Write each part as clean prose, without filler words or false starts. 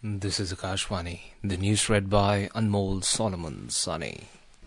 This is Akashvani. The news read by Anmol Solomon Sani.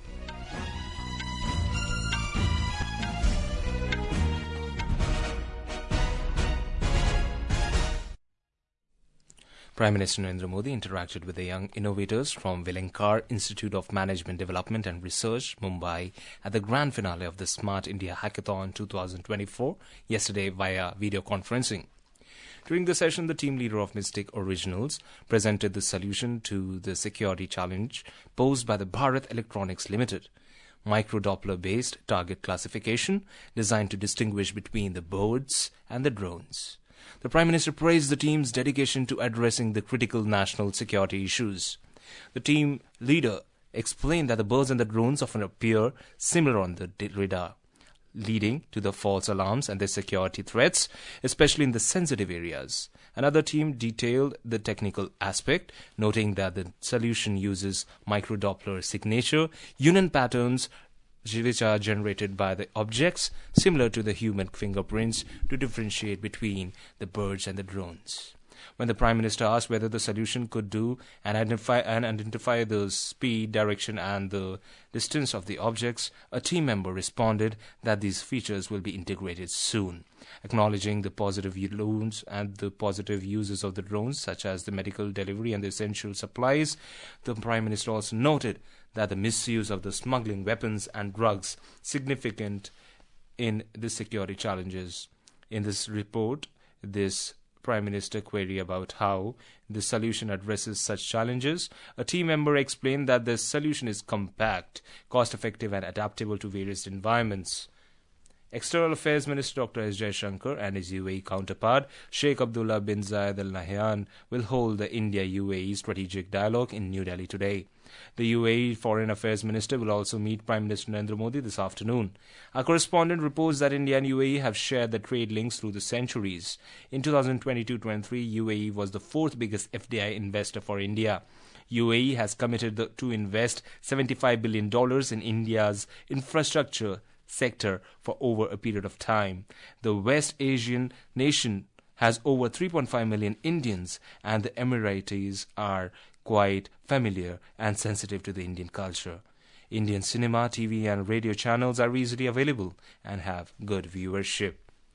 Prime Minister Narendra Modi interacted with the young innovators from Vilenkar Institute of Management Development and Research, Mumbai, at the grand finale of the Smart India Hackathon 2024 yesterday via video conferencing. During the session, the team leader of Mystic Originals presented the solution to the security challenge posed by the Bharat Electronics Limited, micro-Doppler-based target classification designed to distinguish between the birds and the drones. The Prime Minister praised the team's dedication to addressing the critical national security issues. The team leader explained that the birds and the drones often appear similar on the radar, leading to the false alarms and the security threats, especially in the sensitive areas. Another team detailed the technical aspect, noting that the solution uses micro-Doppler signature union patterns which are generated by the objects similar to the human fingerprints to differentiate between the birds and the drones. When the Prime Minister asked whether the solution could do and identify the speed, direction and the distance of the objects, a team member responded that these features will be integrated soon. Acknowledging the positive loans and the positive uses of the drones, such as the medical delivery and the essential supplies, the Prime Minister also noted that the misuse of the smuggling weapons and drugs significant in the security challenges. In this report, this Prime Minister query about how the solution addresses such challenges, a team member explained that the solution is compact, cost-effective and adaptable to various environments. External Affairs Minister Dr. S. Jaishankar and his UAE counterpart, Sheikh Abdullah bin Zayed Al Nahyan, will hold the India-UAE Strategic Dialogue in New Delhi today. The UAE Foreign Affairs Minister will also meet Prime Minister Narendra Modi this afternoon. Our correspondent reports that India and UAE have shared their trade links through the centuries. In 2022-23, UAE was the fourth biggest FDI investor for India. UAE has committed to invest $75 billion in India's infrastructure sector for over a period of time. The West Asian nation has over 3.5 million Indians, and the Emiratis are quite familiar and sensitive to the Indian culture. Indian cinema, TV and radio channels are easily available and have good viewership.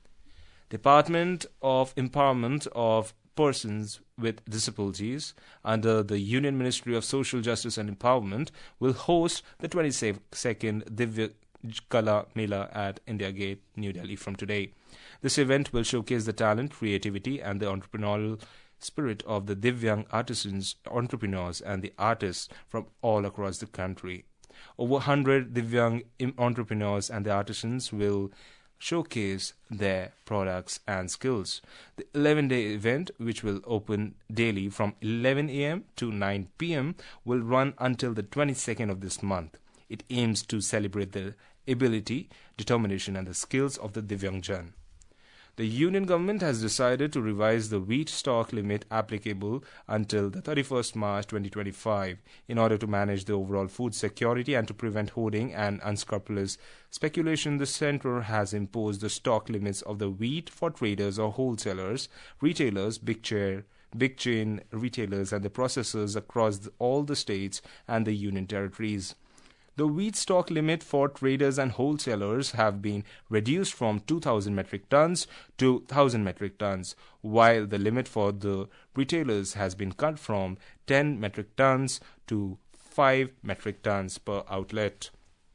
Department of Empowerment of Persons with Disabilities under the Union Ministry of Social Justice and Empowerment will host the 22nd Divya Kala Mela at India Gate, New Delhi from today. This event will showcase the talent, creativity and the entrepreneurial spirit of the Divyang artisans, entrepreneurs and the artists from all across the country. Over 100 Divyang entrepreneurs and the artisans will showcase their products and skills. The 11-day event, which will open daily from 11 a.m. to 9 p.m., will run until the 22nd of this month. It aims to celebrate the ability, determination and the skills of the Divyangjan. The Union Government has decided to revise the wheat stock limit applicable until the 31st March 2025 in order to manage the overall food security and to prevent hoarding and unscrupulous speculation. The centre has imposed the stock limits of the wheat for traders or wholesalers, retailers, big chain retailers and the processors across all the states and the Union territories. The wheat stock limit for traders and wholesalers have been reduced from 2,000 metric tons to 1,000 metric tons, while the limit for the retailers has been cut from 10 metric tons to 5 metric tons per outlet.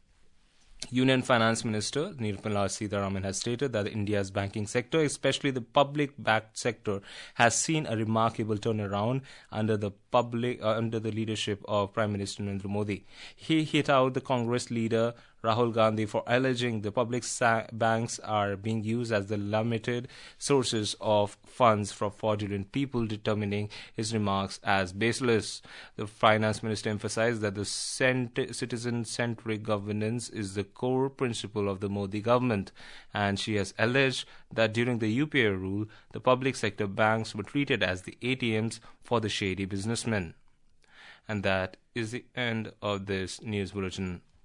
Union Finance Minister Nirmala Sitharaman has stated that India's banking sector, especially the public-backed sector, has seen a remarkable turnaround under the leadership of Prime Minister Narendra Modi. He hit out the Congress leader Rahul Gandhi for alleging the public banks are being used as the limited sources of funds for fraudulent people, determining his remarks as baseless. The finance minister emphasized that the citizen-centric governance is the core principle of the Modi government, and she has alleged that during the UPA rule, the public sector banks were treated as the ATMs for the shady businessmen. And that is the end of this news bulletin.